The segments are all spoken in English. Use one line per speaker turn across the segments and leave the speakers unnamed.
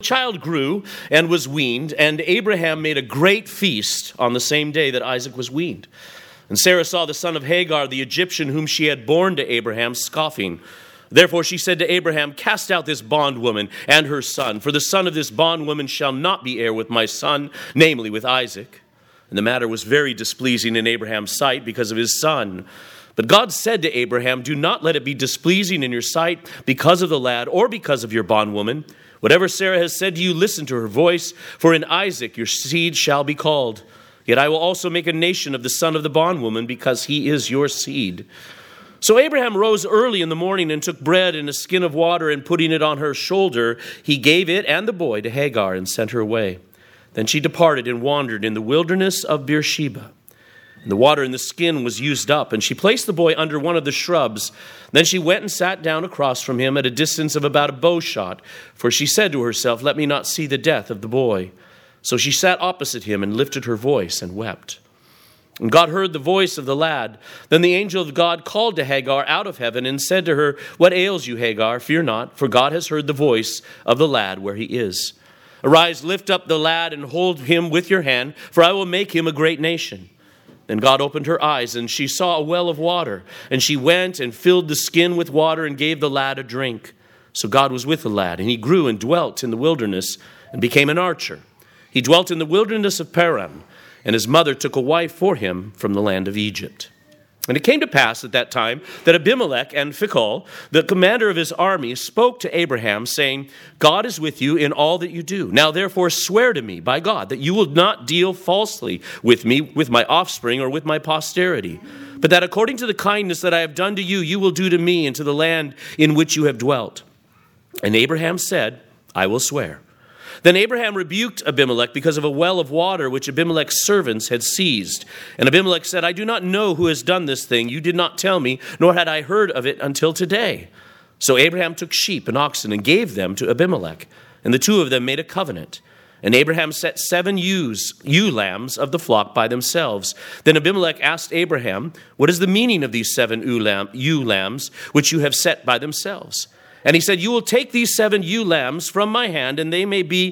child grew and was weaned, and Abraham made a great feast on the same day that Isaac was weaned. And Sarah saw the son of Hagar, the Egyptian, whom she had borne to Abraham, scoffing. Therefore she said to Abraham, cast out this bondwoman and her son, for the son of this bondwoman shall not be heir with my son, namely with Isaac. And the matter was very displeasing in Abraham's sight because of his son. But God said to Abraham, do not let it be displeasing in your sight because of the lad or because of your bondwoman. Whatever Sarah has said to you, listen to her voice, for in Isaac your seed shall be called. Yet I will also make a nation of the son of the bondwoman, because he is your seed. So Abraham rose early in the morning and took bread and a skin of water, and putting it on her shoulder, he gave it and the boy to Hagar and sent her away. Then she departed and wandered in the wilderness of Beersheba. And the water in the skin was used up, and she placed the boy under one of the shrubs. Then she went and sat down across from him at a distance of about a bow shot, for she said to herself, let me not see the death of the boy. So she sat opposite him and lifted her voice and wept. And God heard the voice of the lad. Then the angel of God called to Hagar out of heaven and said to her, what ails you, Hagar? Fear not, for God has heard the voice of the lad where he is. Arise, lift up the lad and hold him with your hand, for I will make him a great nation. Then God opened her eyes, and she saw a well of water. And she went and filled the skin with water and gave the lad a drink. So God was with the lad, and he grew and dwelt in the wilderness and became an archer. He dwelt in the wilderness of Paran, and his mother took a wife for him from the land of Egypt. And it came to pass at that time that Abimelech and Phicol, the commander of his army, spoke to Abraham, saying, God is with you in all that you do. Now therefore swear to me by God that you will not deal falsely with me, with my offspring, or with my posterity, but that according to the kindness that I have done to you, you will do to me and to the land in which you have dwelt. And Abraham said, I will swear. Then Abraham rebuked Abimelech because of a well of water which Abimelech's servants had seized. And Abimelech said, I do not know who has done this thing. You did not tell me, nor had I heard of it until today. So Abraham took sheep and oxen and gave them to Abimelech. And the two of them made a covenant. And Abraham set 7 ewe lambs of the flock by themselves. Then Abimelech asked Abraham, what is the meaning of these 7 ewe lambs which you have set by themselves? And he said, you will take these 7 ewe lambs from my hand, and they may be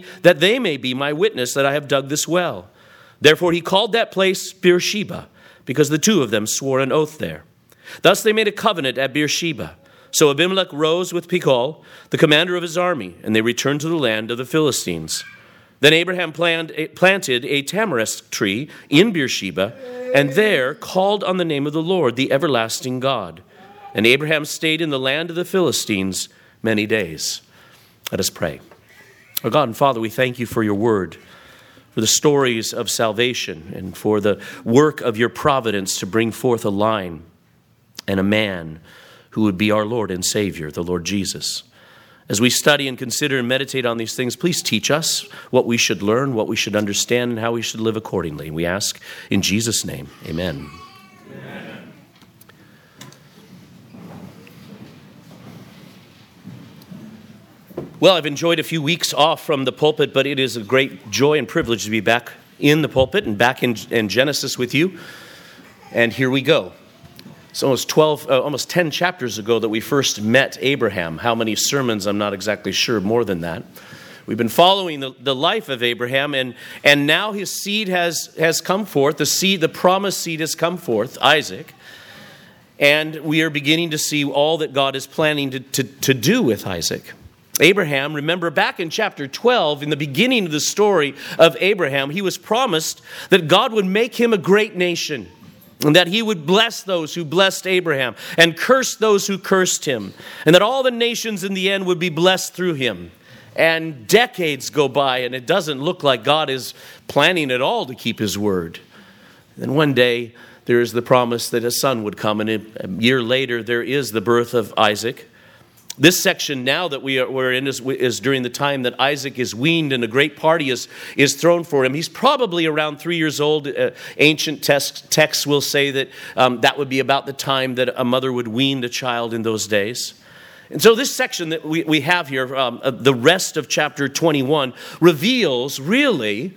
my witness that I have dug this well. Therefore he called that place Beersheba, because the two of them swore an oath there. Thus they made a covenant at Beersheba. So Abimelech rose with Phicol, the commander of his army, and they returned to the land of the Philistines. Then Abraham planted a tamarisk tree in Beersheba, and there called on the name of the Lord, the everlasting God. And Abraham stayed in the land of the Philistines many days. Let us pray. Our God and Father, we thank you for your word, for the stories of salvation, and for the work of your providence to bring forth a line and a man who would be our Lord and Savior, the Lord Jesus. As we study and consider and meditate on these things, please teach us what we should learn, what we should understand, and how we should live accordingly. We ask in Jesus' name, amen. Well, I've enjoyed a few weeks off from the pulpit, but it is a great joy and privilege to be back in the pulpit and back in Genesis with you. And here we go. It's almost 10 chapters ago that we first met Abraham. How many sermons, I'm not exactly sure, more than that. We've been following the life of Abraham, and now his seed has come forth. The promised seed has come forth, Isaac. And we are beginning to see all that God is planning to do with Isaac. Abraham, remember back in chapter 12, in the beginning of the story of Abraham, he was promised that God would make him a great nation, and that he would bless those who blessed Abraham and curse those who cursed him, and that all the nations in the end would be blessed through him. And decades go by, and it doesn't look like God is planning at all to keep his word. Then one day, there is the promise that a son would come, and a year later, there is the birth of Isaac. This section now that we're in is during the time that Isaac is weaned and a great party is thrown for him. He's probably around 3 years old. Ancient texts will say that that would be about the time that a mother would wean the child in those days. And so this section that we have here, the rest of chapter 21, reveals really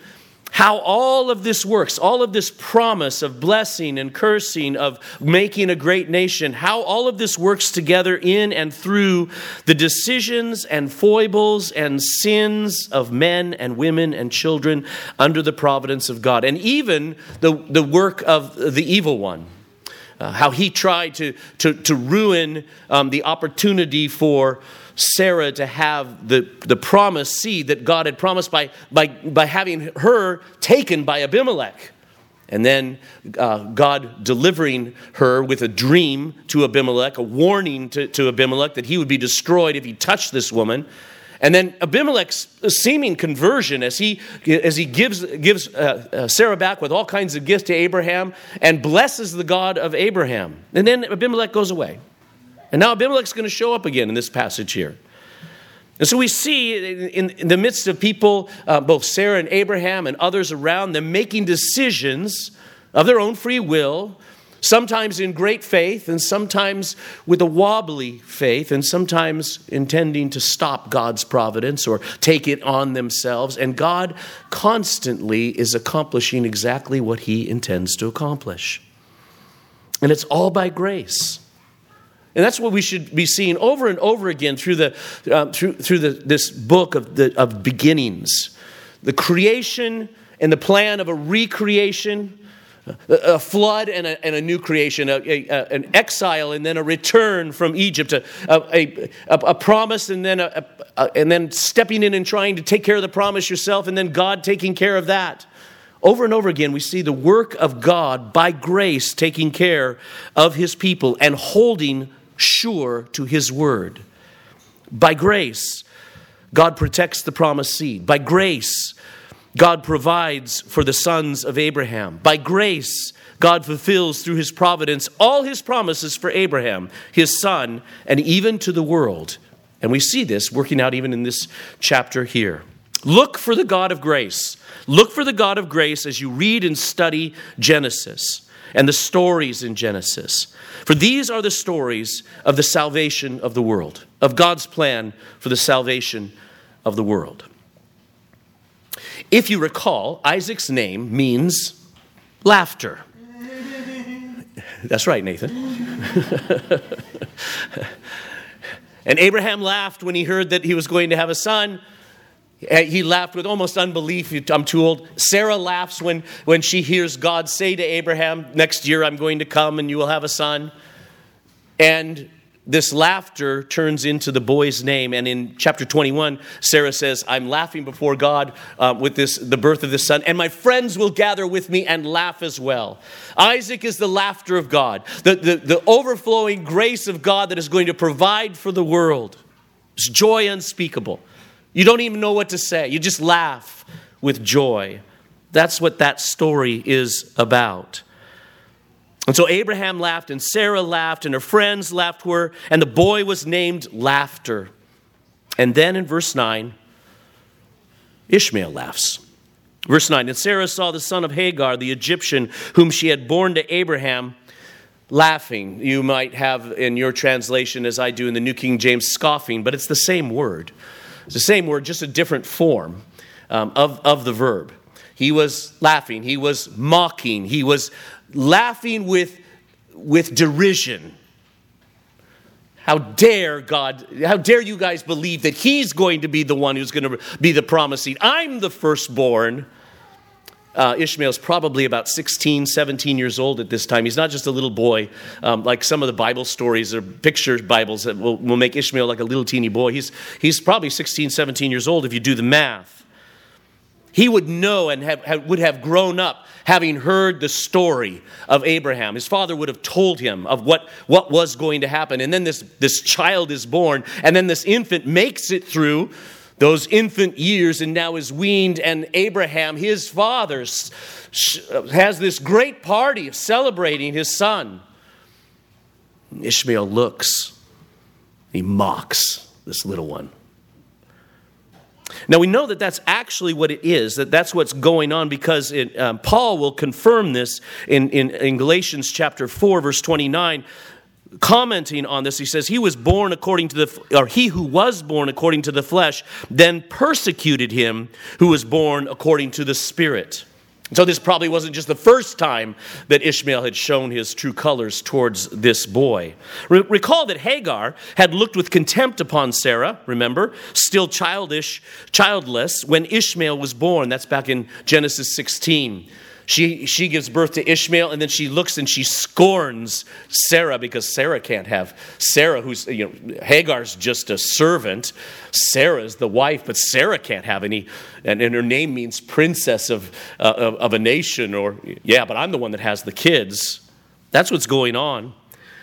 how all of this works, all of this promise of blessing and cursing, of making a great nation, how all of this works together in and through the decisions and foibles and sins of men and women and children under the providence of God. And even the work of the evil one. How he tried to ruin the opportunity for Sarah to have the promised seed that God had promised by having her taken by Abimelech. And then God delivering her with a dream to Abimelech, a warning to Abimelech that he would be destroyed if he touched this woman. And then Abimelech's seeming conversion as he gives Sarah back with all kinds of gifts to Abraham and blesses the God of Abraham. And then Abimelech goes away. And now Abimelech's going to show up again in this passage here. And so we see in the midst of people, both Sarah and Abraham and others around them, making decisions of their own free will, sometimes in great faith and sometimes with a wobbly faith and sometimes intending to stop God's providence or take it on themselves. And God constantly is accomplishing exactly what he intends to accomplish. And it's all by grace. And that's what we should be seeing over and over again through this book of beginnings. The creation and the plan of a recreation, a flood and a new creation, an exile and then a return from Egypt, a promise and then stepping in and trying to take care of the promise yourself, and then God taking care of that. Over and over again, we see the work of God by grace taking care of his people and holding sure to his word. By grace, God protects the promised seed. By grace, God provides for the sons of Abraham. By grace, God fulfills through his providence all his promises for Abraham, his son, and even to the world. And we see this working out even in this chapter here. Look for the God of grace. Look for the God of grace as you read and study Genesis and the stories in Genesis. For these are the stories of the salvation of the world, of God's plan for the salvation of the world. If you recall, Isaac's name means laughter. That's right, Nathan. And Abraham laughed when he heard that he was going to have a son. He laughed with almost unbelief. I'm too old. Sarah laughs when she hears God say to Abraham, next year I'm going to come and you will have a son. And this laughter turns into the boy's name. And in chapter 21, Sarah says, I'm laughing before God with the birth of this son, and my friends will gather with me and laugh as well. Isaac is the laughter of God, the overflowing grace of God that is going to provide for the world. It's joy unspeakable. You don't even know what to say. You just laugh with joy. That's what that story is about. And so Abraham laughed, and Sarah laughed, and her friends laughed with her, and the boy was named Laughter. And then in verse 9, Ishmael laughs. Verse 9, and Sarah saw the son of Hagar, the Egyptian, whom she had borne to Abraham, laughing. You might have in your translation, as I do in the New King James, scoffing, but it's the same word. It's the same word, just a different form of the verb. He was laughing. He was mocking. He was laughing with derision. How dare you guys believe that he's going to be the one who's going to be the promised seed? I'm the firstborn. Ishmael's probably about 16, 17 years old at this time. He's not just a little boy, like some of the Bible stories or picture Bibles that will make Ishmael like a little teeny boy. He's probably 16, 17 years old if you do the math. He would know and would have grown up having heard the story of Abraham. His father would have told him of what was going to happen. And then this child is born, and then this infant makes it through those infant years and now is weaned, and Abraham, his father, has this great party celebrating his son. Ishmael looks, he mocks this little one. Now we know that that's actually what it is, that's what's going on, because Paul will confirm this in Galatians chapter 4, verse 29. commenting on this, he says, he who was born according to the flesh, then persecuted him who was born according to the Spirit. So this probably wasn't just the first time that Ishmael had shown his true colors towards this boy. Recall that Hagar had looked with contempt upon Sarah, remember, still childless, when Ishmael was born. That's back in Genesis 16. She gives birth to Ishmael, and then she looks and she scorns Sarah because Sarah can't have Sarah, who's, Hagar's just a servant. Sarah's the wife, but Sarah can't have any, and her name means princess of a nation, but I'm the one that has the kids. That's what's going on.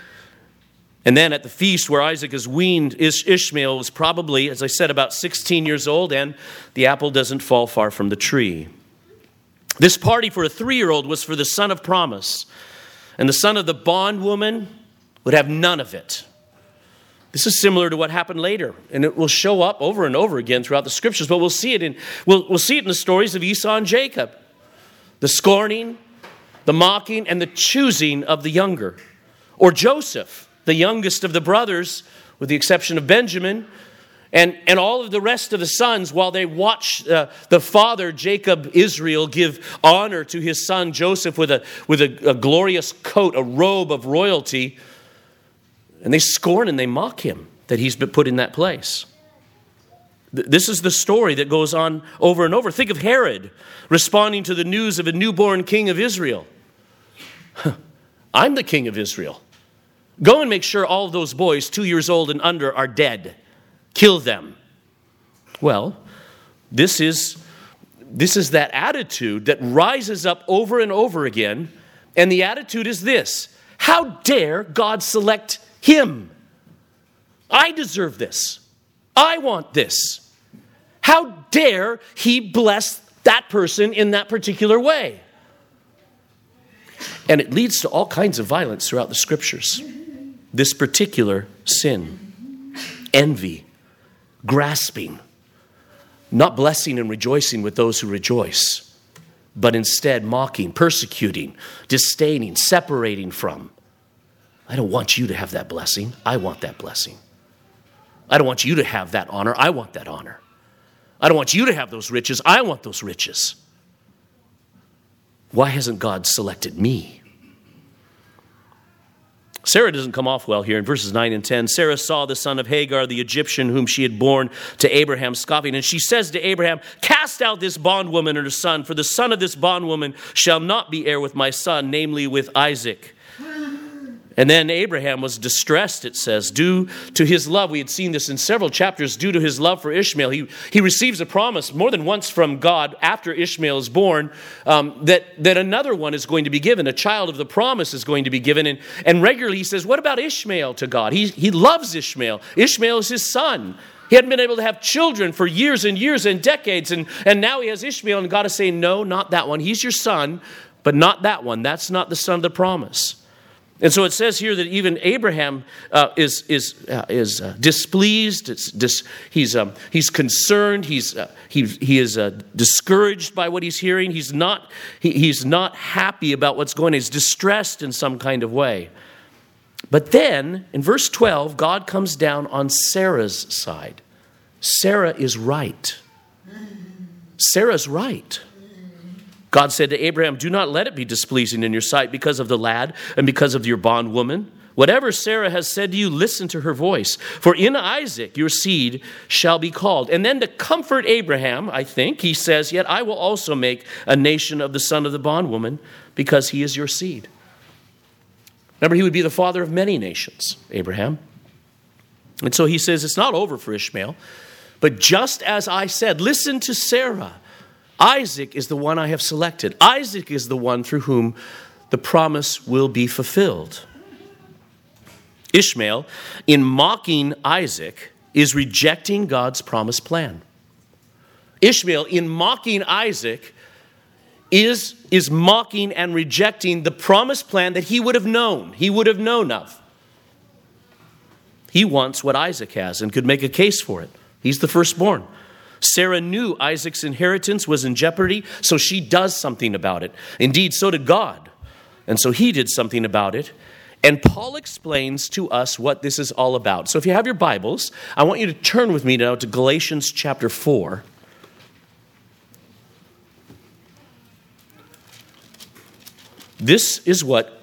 And then at the feast where Isaac is weaned, Ishmael was probably, as I said, about 16 years old, and the apple doesn't fall far from the tree. This party for a 3-year-old was for the son of promise, and the son of the bondwoman would have none of it. This is similar to what happened later, and it will show up over and over again throughout the scriptures. But we'll see it in the stories of Esau and Jacob, the scorning, the mocking, and the choosing of the younger, or Joseph, the youngest of the brothers, with the exception of Benjamin. And all of the rest of the sons, while they watch the father, Jacob, Israel, give honor to his son Joseph with a glorious coat, a robe of royalty, and they scorn and they mock him that he's been put in that place. This is the story that goes on over and over. Think of Herod responding to the news of a newborn king of Israel. I'm the king of Israel. Go and make sure all of those boys 2 years old and under are dead. Kill them. Well, this is that attitude that rises up over and over again, and the attitude is this: how dare God select him? I deserve this. I want this. How dare he bless that person in that particular way? And it leads to all kinds of violence throughout the scriptures. This particular sin, envy, grasping, not blessing and rejoicing with those who rejoice, but instead mocking, persecuting, disdaining, separating from. I don't want you to have that blessing. I want that blessing. I don't want you to have that honor. I want that honor. I don't want you to have those riches. I want those riches. Why hasn't God selected me? Sarah doesn't come off well here in verses 9 and 10. Sarah saw the son of Hagar, the Egyptian, whom she had borne to Abraham, scoffing. And she says to Abraham, cast out this bondwoman and her son, for the son of this bondwoman shall not be heir with my son, namely with Isaac. And then Abraham was distressed, it says, due to his love. We had seen this in several chapters. Due to his love for Ishmael, he receives a promise more than once from God after Ishmael is born that another one is going to be given. A child of the promise is going to be given. And regularly he says, what about Ishmael to God? He loves Ishmael. Ishmael is his son. He hadn't been able to have children for years and years and decades. And now he has Ishmael, and God is saying, no, not that one. He's your son, but not that one. That's not the son of the promise. And so it says here that even Abraham is displeased. He's concerned. He is discouraged by what he's hearing. He's not happy about what's going on. He's distressed in some kind of way. But then in verse 12, God comes down on Sarah's side. Sarah is right. Sarah's right. God said to Abraham, do not let it be displeasing in your sight because of the lad and because of your bondwoman. Whatever Sarah has said to you, listen to her voice. For in Isaac your seed shall be called. And then to comfort Abraham, I think, he says, yet I will also make a nation of the son of the bondwoman because he is your seed. Remember, he would be the father of many nations, Abraham. And so he says, it's not over for Ishmael. But just as I said, listen to Sarah. Isaac is the one I have selected. Isaac is the one through whom the promise will be fulfilled. Ishmael, in mocking Isaac, is rejecting God's promised plan. Ishmael, in mocking Isaac, is mocking and rejecting the promised plan that he would have known. He would have known of. He wants what Isaac has and could make a case for it. He's the firstborn. Sarah knew Isaac's inheritance was in jeopardy, so she does something about it. Indeed, so did God. And so he did something about it. And Paul explains to us what this is all about. So if you have your Bibles, I want you to turn with me now to Galatians chapter 4. This is what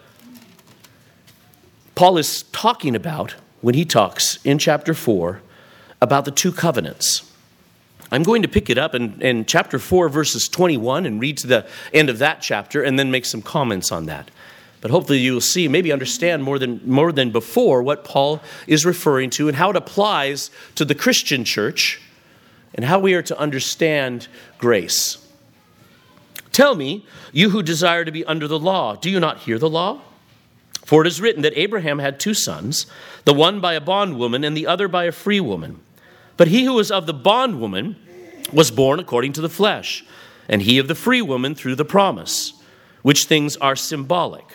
Paul is talking about when he talks in chapter 4 about the two covenants. I'm going to pick it up in chapter 4, verses 21, and read to the end of that chapter, and then make some comments on that. But hopefully you will see, maybe understand more than before what Paul is referring to and how it applies to the Christian church and how we are to understand grace. Tell me, you who desire to be under the law, do you not hear the law? For it is written that Abraham had two sons, the one by a bondwoman and the other by a free woman. But he who was of the bondwoman was born according to the flesh, and he of the free woman through the promise, which things are symbolic.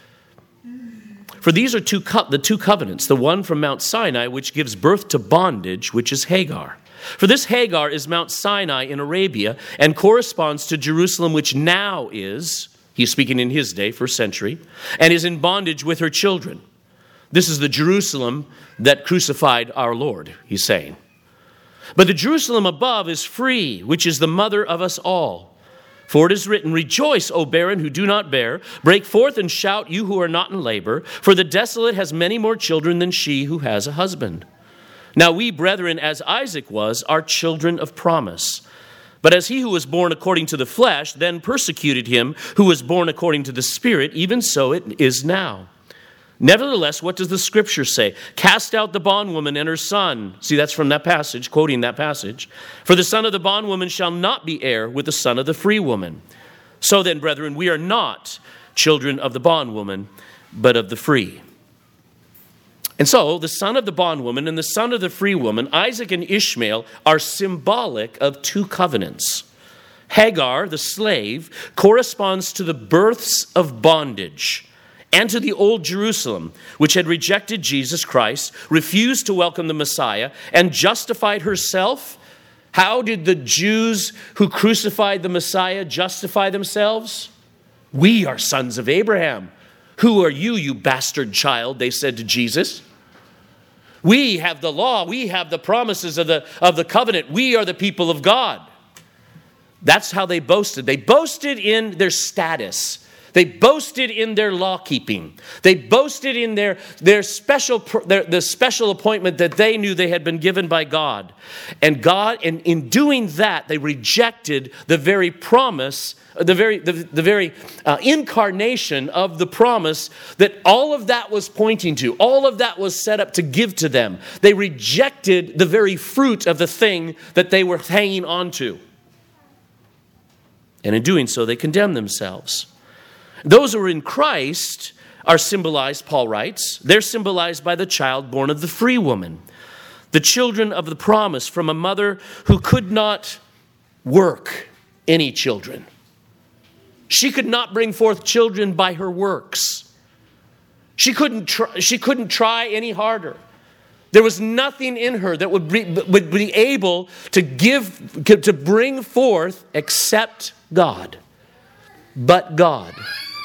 For these are the two covenants, the one from Mount Sinai, which gives birth to bondage, which is Hagar. For this Hagar is Mount Sinai in Arabia and corresponds to Jerusalem, which now is, he's speaking in his day, first century, and is in bondage with her children. This is the Jerusalem that crucified our Lord, he's saying. But the Jerusalem above is free, which is the mother of us all. For it is written, rejoice, O barren who do not bear. Break forth and shout, you who are not in labor. For the desolate has many more children than she who has a husband. Now we, brethren, as Isaac was, are children of promise. But as he who was born according to the flesh then persecuted him who was born according to the Spirit, even so it is now. Nevertheless, what does the Scripture say? Cast out the bondwoman and her son. See, that's from that passage, quoting that passage. For the son of the bondwoman shall not be heir with the son of the free woman. So then, brethren, we are not children of the bondwoman, but of the free. And so, the son of the bondwoman and the son of the free woman, Isaac and Ishmael, are symbolic of two covenants. Hagar, the slave, corresponds to the births of bondage, and to the old Jerusalem, which had rejected Jesus Christ, refused to welcome the Messiah, and justified herself. How did the Jews who crucified the Messiah justify themselves? We are sons of Abraham. Who are you, you bastard child? They said to Jesus. We have the law. We have the promises of the covenant. We are the people of God. That's how they boasted. They boasted in their status. They boasted in their law keeping. They boasted in the special appointment that they knew they had been given by God. And in doing that, they rejected the very promise, the very incarnation of the promise that all of that was pointing to. All of that was set up to give to them. They rejected the very fruit of the thing that they were hanging on to. And in doing so, they condemned themselves. Those who are in Christ are symbolized, Paul writes, they're symbolized by the child born of the free woman, the children of the promise from a mother who could not work any children. She could not bring forth children by her works. She couldn't try any harder. There was nothing in her that would be able to bring forth except God. But God.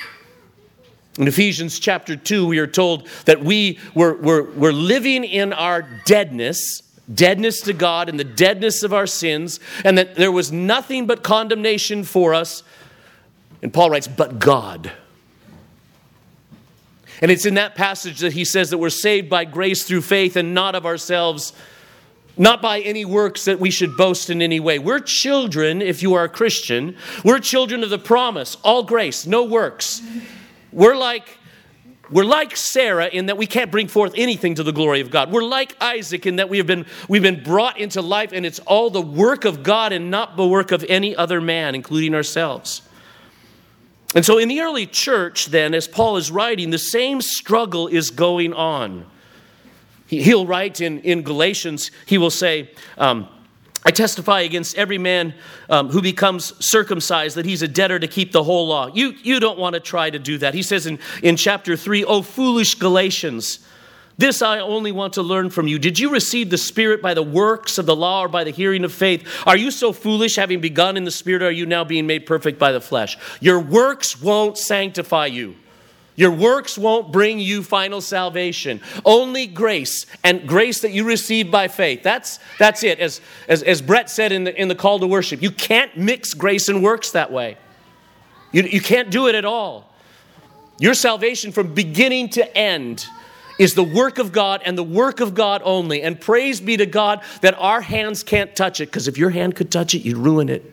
In Ephesians chapter 2, we are told that we were living in our deadness to God and the deadness of our sins, and that there was nothing but condemnation for us. And Paul writes, but God. And it's in that passage that he says that we're saved by grace through faith and not of ourselves, not by any works that we should boast in any way. We're children, if you are a Christian, we're children of the promise, all grace, no works. We're like Sarah in that we can't bring forth anything to the glory of God. We're like Isaac in that we've been brought into life, and it's all the work of God and not the work of any other man, including ourselves. And so in the early church then, as Paul is writing, the same struggle is going on. He'll write in Galatians, he will say, I testify against every man who becomes circumcised that he's a debtor to keep the whole law. You don't want to try to do that. He says in chapter 3, O foolish Galatians, this I only want to learn from you. Did you receive the Spirit by the works of the law or by the hearing of faith? Are you so foolish, having begun in the Spirit, are you now being made perfect by the flesh? Your works won't sanctify you. Your works won't bring you final salvation. Only grace, and grace that you receive by faith. That's it. As Brett said in the call to worship, you can't mix grace and works that way. You can't do it at all. Your salvation from beginning to end is the work of God and the work of God only. And praise be to God that our hands can't touch it, because if your hand could touch it, you'd ruin it.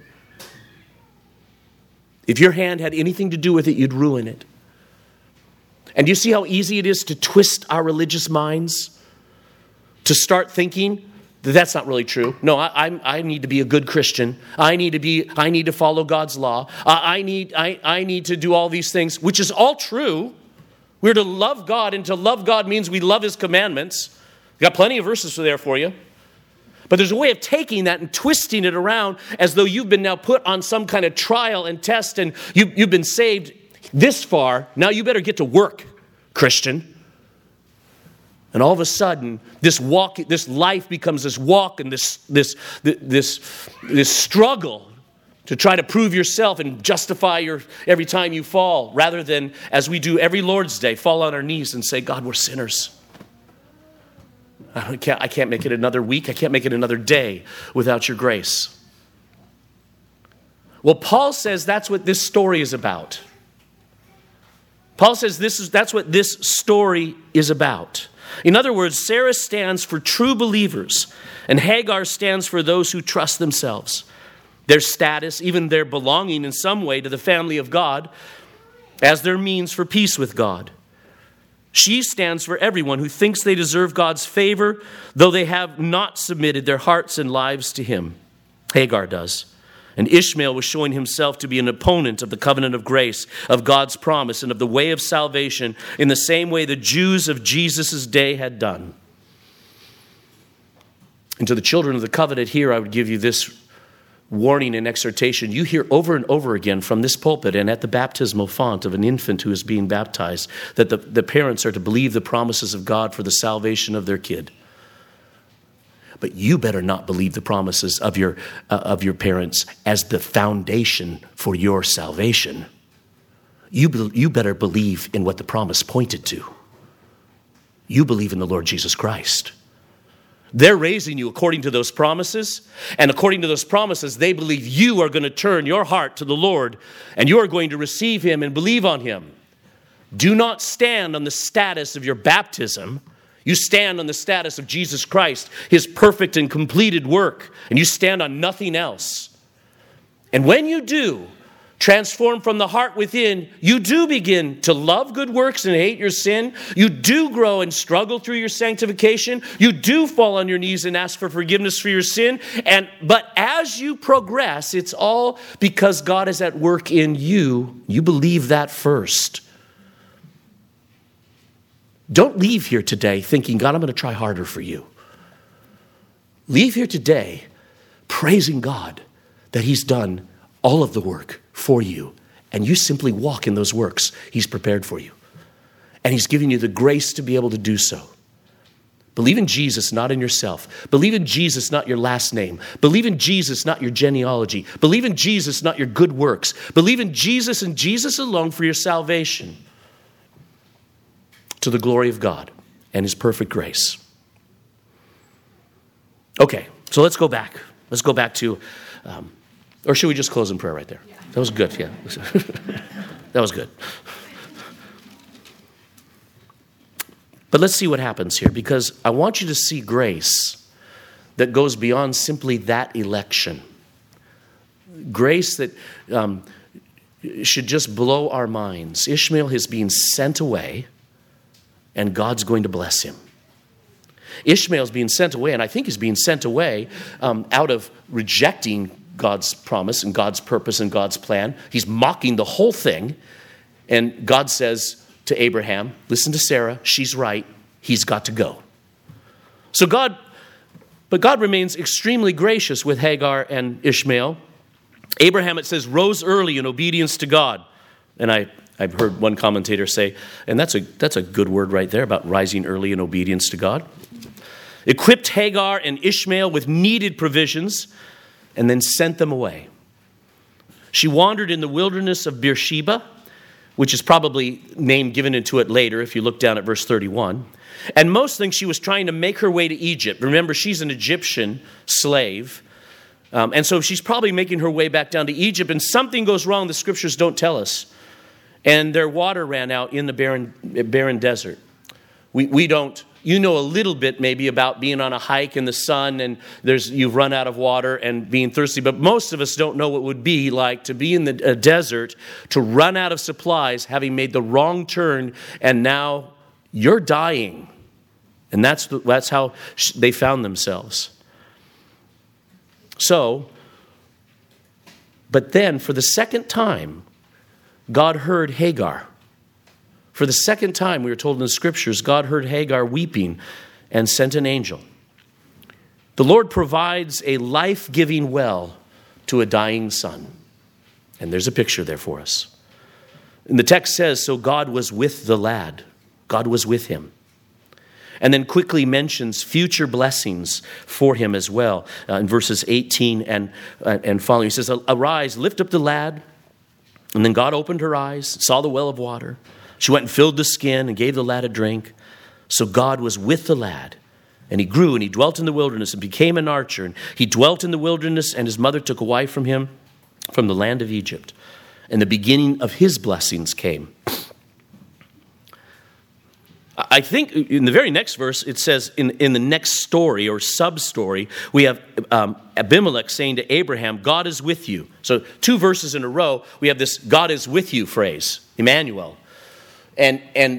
If your hand had anything to do with it, you'd ruin it. And you see how easy it is to twist our religious minds? To start thinking that that's not really true. No, I need to be a good Christian. I need to follow God's law. I need to do all these things, which is all true. We're to love God, and to love God means we love His commandments. We've got plenty of verses there for you. But there's a way of taking that and twisting it around as though you've been now put on some kind of trial and test, and you've been saved this far. Now you better get to work, Christian. And all of a sudden, this life becomes this walk and this struggle to try to prove yourself and justify every time you fall, rather than, as we do every Lord's Day, fall on our knees and say, God, we're sinners. I can't make it another week. I can't make it another day without your grace. Well, Paul says that's what this story is about. Paul says that's what this story is about. In other words, Sarah stands for true believers, and Hagar stands for those who trust themselves, their status, even their belonging in some way to the family of God, as their means for peace with God. She stands for everyone who thinks they deserve God's favor, though they have not submitted their hearts and lives to Him. Hagar does. And Ishmael was showing himself to be an opponent of the covenant of grace, of God's promise, and of the way of salvation in the same way the Jews of Jesus' day had done. And to the children of the covenant here, I would give you this warning and exhortation. You hear over and over again from this pulpit and at the baptismal font of an infant who is being baptized that the parents are to believe the promises of God for the salvation of their kid. But you better not believe the promises of your parents as the foundation for your salvation. You better believe in what the promise pointed to. You believe in the Lord Jesus Christ. They're raising you according to those promises, and according to those promises, they believe you are going to turn your heart to the Lord, and you are going to receive Him and believe on Him. Do not stand on the status of your baptism. You stand on the status of Jesus Christ, His perfect and completed work, and you stand on nothing else. And when you do, transform from the heart within, you do begin to love good works and hate your sin. You do grow and struggle through your sanctification. You do fall on your knees and ask for forgiveness for your sin. But as you progress, it's all because God is at work in you. You believe that first. Don't leave here today thinking, God, I'm going to try harder for you. Leave here today praising God that He's done all of the work for you, and you simply walk in those works He's prepared for you. And He's giving you the grace to be able to do so. Believe in Jesus, not in yourself. Believe in Jesus, not your last name. Believe in Jesus, not your genealogy. Believe in Jesus, not your good works. Believe in Jesus and Jesus alone for your salvation, to the glory of God and His perfect grace. Okay, so let's go back. Let's go back to, or should we just close in prayer right there? Yeah. That was good, yeah. That was good. But let's see what happens here, because I want you to see grace that goes beyond simply that election. Grace that should just blow our minds. Ishmael is being sent away, and God's going to bless him. Ishmael's being sent away, and I think he's being sent away out of rejecting God's promise and God's purpose and God's plan. He's mocking the whole thing. And God says to Abraham, listen to Sarah, she's right, he's got to go. But God remains extremely gracious with Hagar and Ishmael. Abraham, it says, rose early in obedience to God. And I've heard one commentator say, and that's a good word right there about rising early in obedience to God. Equipped Hagar and Ishmael with needed provisions, and then sent them away. She wandered in the wilderness of Beersheba, which is probably name given into it later if you look down at verse 31. And most think she was trying to make her way to Egypt. Remember, she's an Egyptian slave. And so she's probably making her way back down to Egypt, and something goes wrong the scriptures don't tell us. And their water ran out in the barren desert. We don't, you know a little bit maybe about being on a hike in the sun and you've run out of water and being thirsty, but most of us don't know what it would be like to be in the desert, to run out of supplies, having made the wrong turn, and now you're dying. And that's how they found themselves. So, but then for the second time, God heard Hagar. For the second time, we are told in the scriptures, God heard Hagar weeping and sent an angel. The Lord provides a life-giving well to a dying son. And there's a picture there for us. And the text says, so God was with the lad. God was with him. And then quickly mentions future blessings for him as well. In verses 18 and following, he says, arise, lift up the lad. And then God opened her eyes, saw the well of water. She went and filled the skin and gave the lad a drink. So God was with the lad. And he grew and he dwelt in the wilderness and became an archer. And he dwelt in the wilderness, and his mother took a wife from him from the land of Egypt. And the beginning of his blessings came. I think in the very next verse, it says in the next story or sub-story, we have Abimelech saying to Abraham, God is with you. So 2 verses in a row, we have this God is with you phrase, Emmanuel. And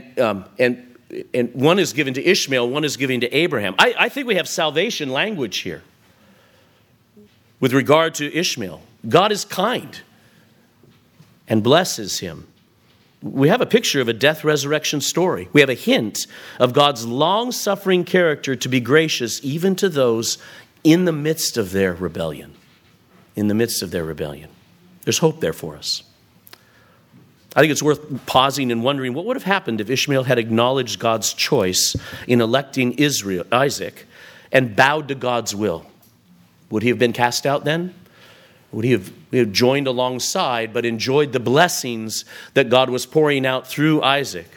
one is given to Ishmael, one is given to Abraham. I think we have salvation language here with regard to Ishmael. God is kind and blesses him. We have a picture of a death-resurrection story. We have a hint of God's long-suffering character to be gracious even to those in the midst of their rebellion. In the midst of their rebellion. There's hope there for us. I think it's worth pausing and wondering what would have happened if Ishmael had acknowledged God's choice in electing Isaac and bowed to God's will. Would he have been cast out then? Would he have joined alongside but enjoyed the blessings that God was pouring out through Isaac?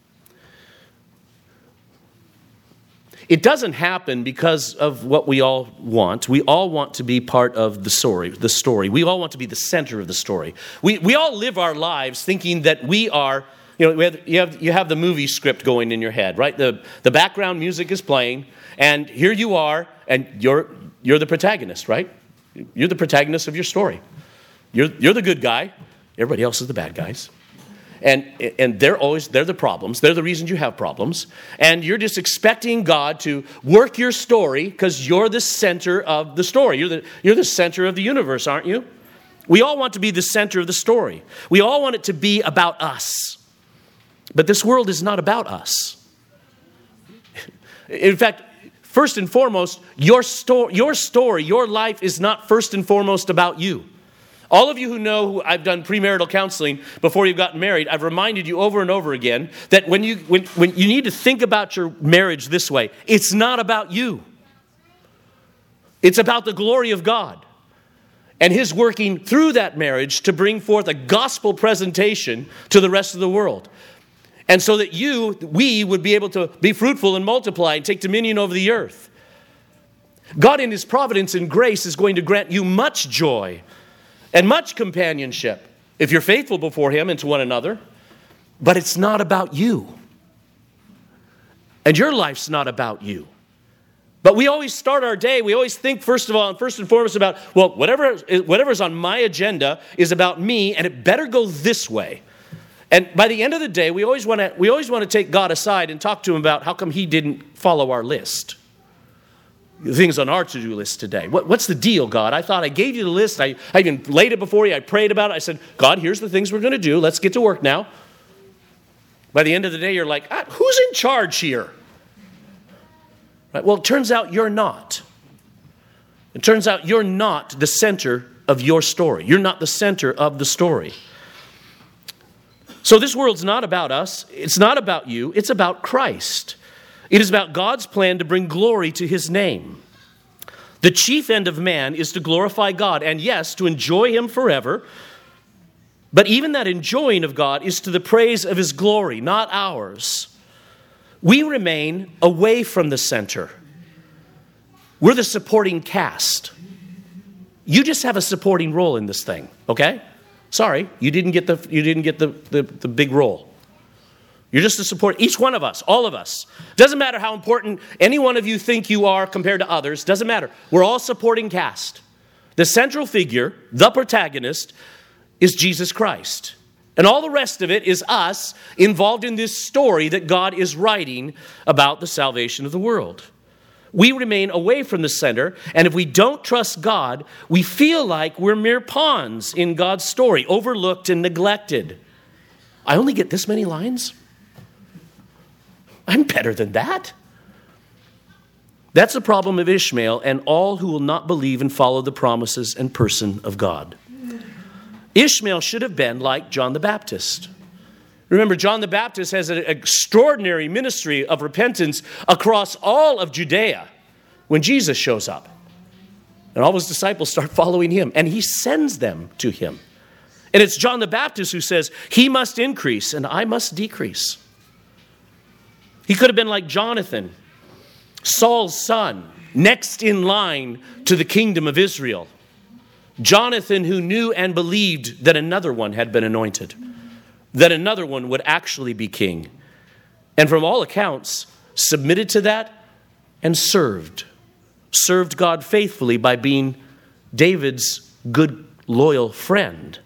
It doesn't happen because of what we all want. We all want to be part of the story. We all want to be the center of the story. We all live our lives thinking that we are, you have the movie script going in your head, right? The background music is playing, and here you are, and you're the protagonist, right? You're the protagonist of your story. You're the good guy. Everybody else is the bad guys. And they're the problems. They're the reasons you have problems. And you're just expecting God to work your story because you're the center of the story. You're the center of the universe, aren't you? We all want to be the center of the story. We all want it to be about us. But this world is not about us. In fact, first and foremost, your story, your life is not first and foremost about you. All of you who know I've done premarital counseling before you've gotten married, I've reminded you over and over again that when you need to think about your marriage this way, it's not about you. It's about the glory of God and his working through that marriage to bring forth a gospel presentation to the rest of the world. And so that we would be able to be fruitful and multiply and take dominion over the earth. God in his providence and grace is going to grant you much joy and much companionship if you're faithful before him and to one another. But it's not about you. And your life's not about you. But we always start our day, we always think first and foremost about, well, whatever's on my agenda is about me, and it better go this way. And by the end of the day, we always want to take God aside and talk to him about how come he didn't follow our list. The things on our to-do list today. What's the deal, God? I thought I gave you the list. I even laid it before you. I prayed about it. I said, God, here's the things we're going to do. Let's get to work now. By the end of the day, you're like, who's in charge here? Right? Well, it turns out you're not. It turns out you're not the center of your story. You're not the center of the story. So this world's not about us. It's not about you. It's about Christ. It is about God's plan to bring glory to his name. The chief end of man is to glorify God and, yes, to enjoy him forever. But even that enjoying of God is to the praise of his glory, not ours. We remain away from the center. We're the supporting cast. You just have a supporting role in this thing, okay? Sorry, you didn't get the big role. You're just a support. Each one of us, all of us. Doesn't matter how important any one of you think you are compared to others. Doesn't matter. We're all supporting cast. The central figure, the protagonist, is Jesus Christ. And all the rest of it is us involved in this story that God is writing about the salvation of the world. We remain away from the center, and if we don't trust God, we feel like we're mere pawns in God's story, overlooked and neglected. I only get this many lines? I'm better than that. That's the problem of Ishmael and all who will not believe and follow the promises and person of God. Ishmael should have been like John the Baptist. Remember, John the Baptist has an extraordinary ministry of repentance across all of Judea when Jesus shows up. And all his disciples start following him, and he sends them to him. And it's John the Baptist who says, he must increase and I must decrease. He could have been like Jonathan, Saul's son, next in line to the kingdom of Israel. Jonathan, who knew and believed that another one had been anointed, that another one would actually be king. And from all accounts, submitted to that and served God faithfully by being David's good, loyal friend.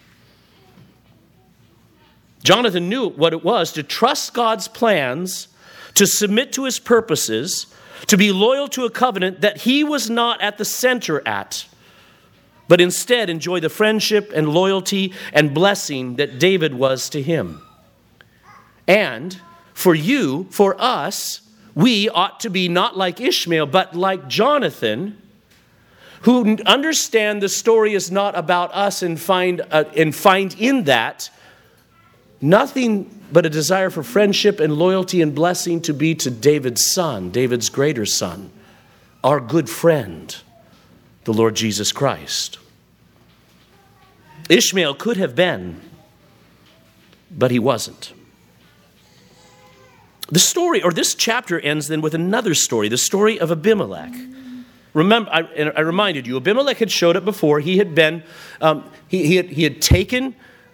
Jonathan knew what it was to trust God's plans, to submit to his purposes, to be loyal to a covenant that he was not at the center at, but instead enjoy the friendship and loyalty and blessing that David was to him. And for you, for us, we ought to be not like Ishmael, but like Jonathan, who understand the story is not about us and find in that nothing but a desire for friendship and loyalty and blessing to be to David's son, David's greater son, our good friend, the Lord Jesus Christ. Ishmael could have been, but he wasn't. The story, or this chapter ends then with another story, the story of Abimelech. Remember, I reminded you, Abimelech had showed up before. He had been, he had taken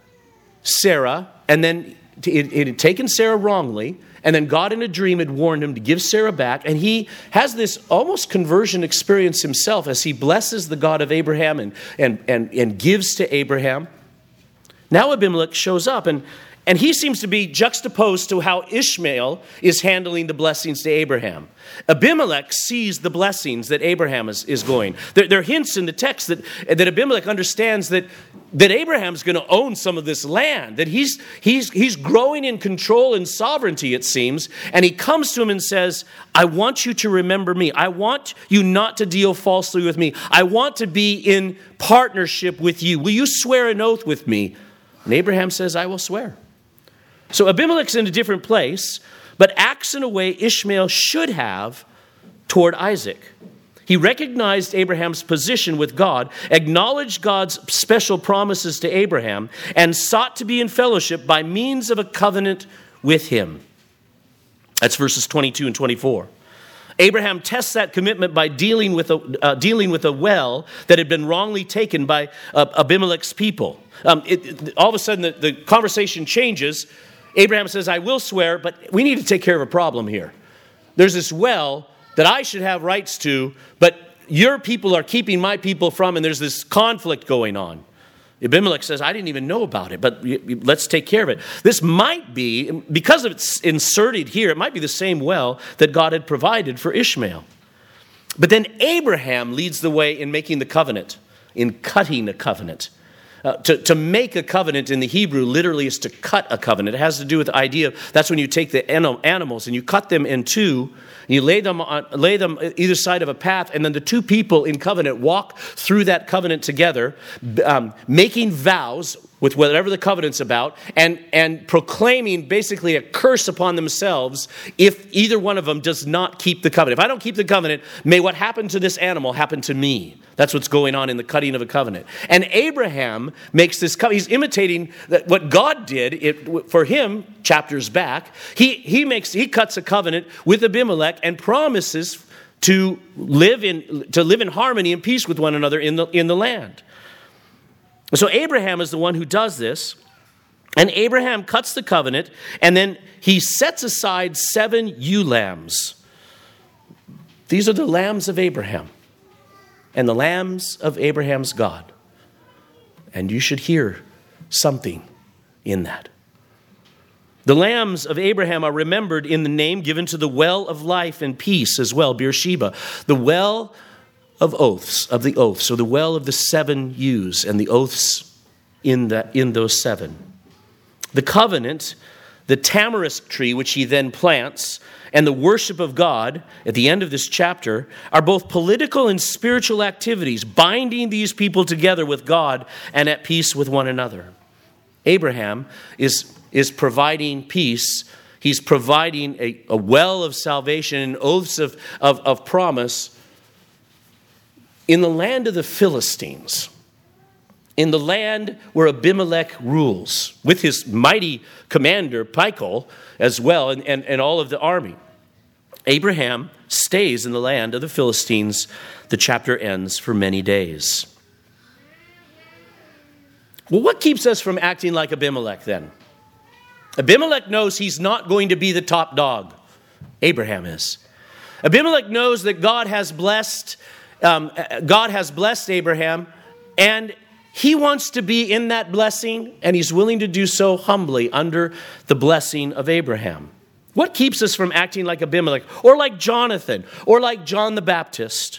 Sarah, and then he had taken Sarah wrongly, and then God in a dream had warned him to give Sarah back, and he has this almost conversion experience himself as he blesses the God of Abraham and gives to Abraham. Now Abimelech shows up, and he seems to be juxtaposed to how Ishmael is handling the blessings to Abraham. Abimelech sees the blessings that Abraham is going. There are hints in the text that Abimelech understands that Abraham's going to own some of this land, that he's growing in control and sovereignty, it seems, and he comes to him and says, I want you to remember me. I want you not to deal falsely with me. I want to be in partnership with you. Will you swear an oath with me? And Abraham says, I will swear. So Abimelech's in a different place, but acts in a way Ishmael should have toward Isaac. He recognized Abraham's position with God, acknowledged God's special promises to Abraham, and sought to be in fellowship by means of a covenant with him. That's verses 22 and 24. Abraham tests that commitment by dealing with a well that had been wrongly taken by Abimelech's people. All of a sudden, the conversation changes. Abraham says, I will swear, but we need to take care of a problem here. There's this well that I should have rights to, but your people are keeping my people from, and there's this conflict going on. Abimelech says, I didn't even know about it, but let's take care of it. This might be, because it's inserted here, it might be the same well that God had provided for Ishmael. But then Abraham leads the way in making the covenant, in cutting a covenant. To make a covenant in the Hebrew literally is to cut a covenant. It has to do with the idea of, that's when you take the animals and you cut them in two, and you lay them either side of a path, and then the two people in covenant walk through that covenant together, making vows with whatever the covenant's about, and proclaiming basically a curse upon themselves if either one of them does not keep the covenant. If I don't keep the covenant, may what happened to this animal happen to me. That's what's going on in the cutting of a covenant. And Abraham makes this covenant. He's imitating what God did for him chapters back. He cuts a covenant with Abimelech and promises to live in harmony and peace with one another in the land. So Abraham is the one who does this, and Abraham cuts the covenant, and then he sets aside 7 ewe lambs. These are the lambs of Abraham, and the lambs of Abraham's God. And you should hear something in that. The lambs of Abraham are remembered in the name given to the well of life and peace as well, Beersheba. The well of the oaths, or the well of the 7 ewes, and the oaths in those 7. The covenant, the tamarisk tree, which he then plants, and the worship of God at the end of this chapter are both political and spiritual activities, binding these people together with God and at peace with one another. Abraham is providing peace. He's providing a well of salvation and oaths of promise in the land of the Philistines, in the land where Abimelech rules, with his mighty commander, Phicol, as well, and all of the army. Abraham stays in the land of the Philistines. The chapter ends for many days. Well, what keeps us from acting like Abimelech then? Abimelech knows he's not going to be the top dog. Abraham is. Abimelech knows that God has blessed Abraham, and he wants to be in that blessing, and he's willing to do so humbly under the blessing of Abraham. What keeps us from acting like Abimelech, or like Jonathan, or like John the Baptist?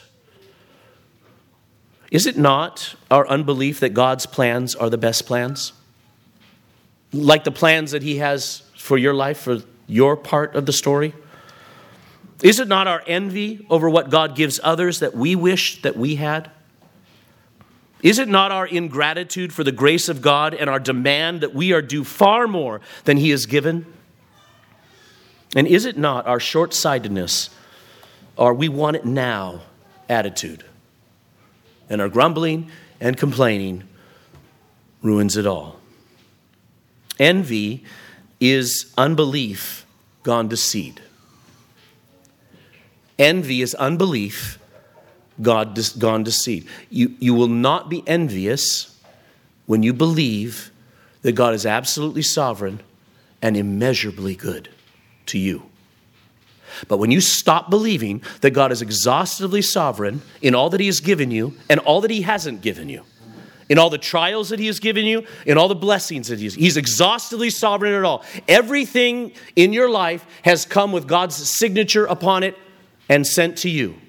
Is it not our unbelief that God's plans are the best plans? Like the plans that he has for your life, for your part of the story? Is it not our envy over what God gives others that we wish that we had? Is it not our ingratitude for the grace of God and our demand that we are due far more than he has given? And is it not our short-sightedness or we want it now attitude? And our grumbling and complaining ruins it all. Envy is unbelief gone to seed. Envy is unbelief gone to seed. You will not be envious when you believe that God is absolutely sovereign and immeasurably good to you. But when you stop believing that God is exhaustively sovereign in all that he has given you and all that he hasn't given you, in all the trials that he has given you, in all the blessings that he's exhaustively sovereign at all. Everything in your life has come with God's signature upon it and sent to you.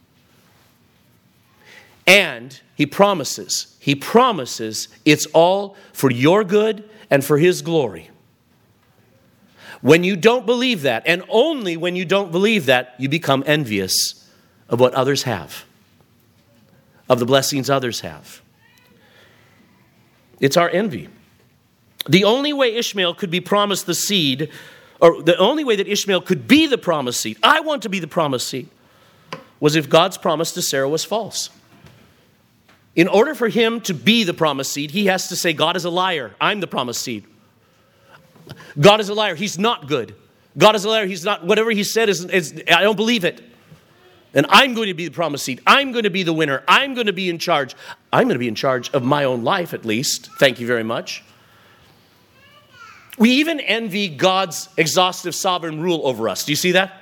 And he promises it's all for your good and for his glory. When you don't believe that, and only when you don't believe that, you become envious of what others have, of the blessings others have. It's our envy. The only way Ishmael could be promised the seed, or the only way that Ishmael could be the promised seed, I want to be the promised seed, was if God's promise to Sarah was false. In order for him to be the promised seed, he has to say, God is a liar. I'm the promised seed. God is a liar. He's not good. God is a liar. He's not, whatever he said is I don't believe it. And I'm going to be the promised seed. I'm going to be the winner. I'm going to be in charge. I'm going to be in charge of my own life at least. Thank you very much. We even envy God's exhaustive sovereign rule over us. Do you see that?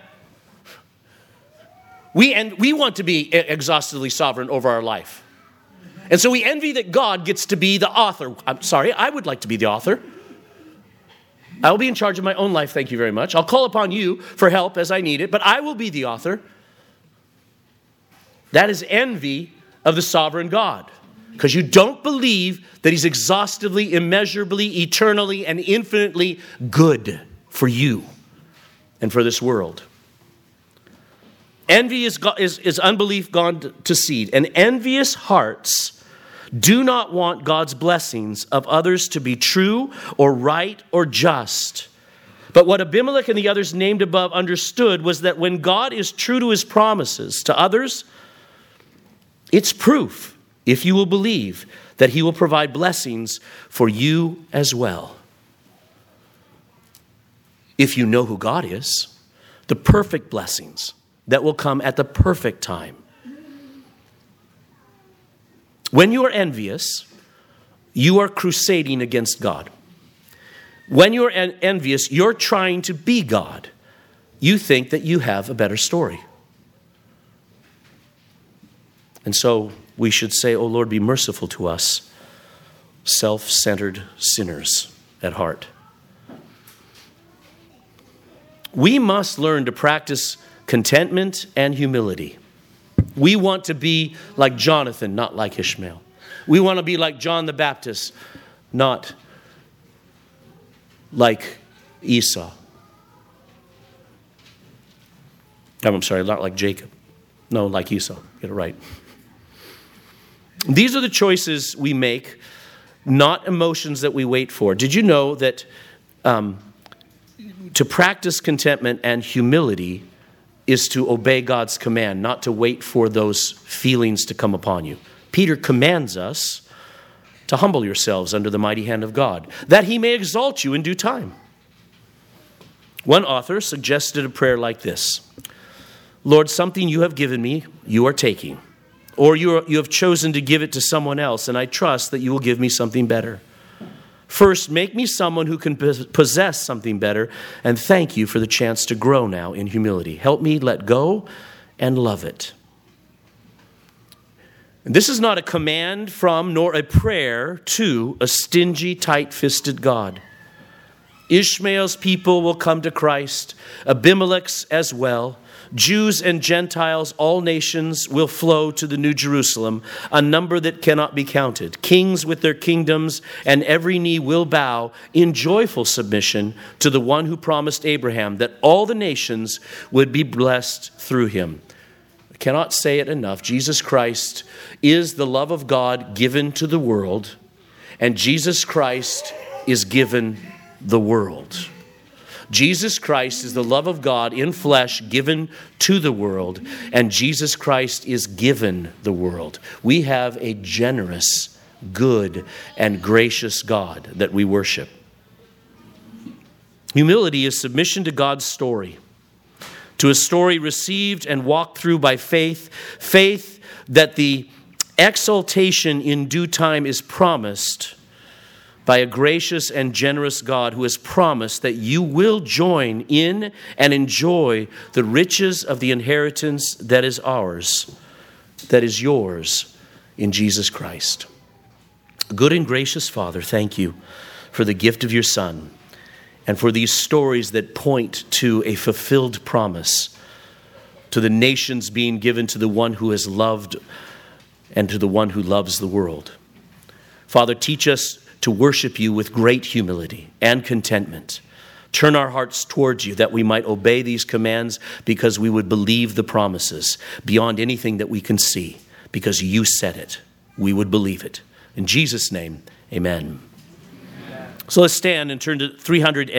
We want to be exhaustively sovereign over our life. And so we envy that God gets to be the author. I'm sorry, I would like to be the author. I will be in charge of my own life, thank you very much. I'll call upon you for help as I need it, but I will be the author. That is envy of the sovereign God, because you don't believe that he's exhaustively, immeasurably, eternally, and infinitely good for you and for this world. Envy is unbelief gone to seed, and envious hearts do not want God's blessings of others to be true or right or just. But what Abimelech and the others named above understood was that when God is true to his promises to others, it's proof, if you will believe, that he will provide blessings for you as well. If you know who God is, the perfect blessings that will come at the perfect time. When you are envious, you are crusading against God. When you're envious, you're trying to be God. You think that you have a better story. And so we should say, "Oh Lord, be merciful to us, self-centered sinners at heart." We must learn to practice contentment and humility. We want to be like Jonathan, not like Ishmael. We want to be like John the Baptist, not like Esau. I'm sorry, not like Jacob. No, like Esau. Get it right. These are the choices we make, not emotions that we wait for. Did you know that to practice contentment and humility is to obey God's command, not to wait for those feelings to come upon you? Peter commands us to humble yourselves under the mighty hand of God, that he may exalt you in due time. One author suggested a prayer like this: "Lord, something you have given me, you are taking. Or you have chosen to give it to someone else, and I trust that you will give me something better. First, make me someone who can possess something better, and thank you for the chance to grow now in humility. Help me let go and love it." And this is not a command from nor a prayer to a stingy, tight-fisted God. Ishmael's people will come to Christ, Abimelech's as well. Jews and Gentiles, all nations will flow to the New Jerusalem, a number that cannot be counted. Kings with their kingdoms, and every knee will bow in joyful submission to the one who promised Abraham that all the nations would be blessed through him. I cannot say it enough. Jesus Christ is the love of God given to the world, and Jesus Christ is given the world. Jesus Christ is the love of God in flesh given to the world, and Jesus Christ is given the world. We have a generous, good, and gracious God that we worship. Humility is submission to God's story, to a story received and walked through by faith, faith that the exaltation in due time is promised by a gracious and generous God who has promised that you will join in and enjoy the riches of the inheritance that is ours, that is yours in Jesus Christ. Good and gracious Father, thank you for the gift of your Son and for these stories that point to a fulfilled promise, to the nations being given to the one who has loved and to the one who loves the world. Father, teach us to worship you with great humility and contentment. Turn our hearts towards you that we might obey these commands because we would believe the promises beyond anything that we can see. Because you said it, we would believe it. In Jesus' name, amen. So let's stand and turn to 300.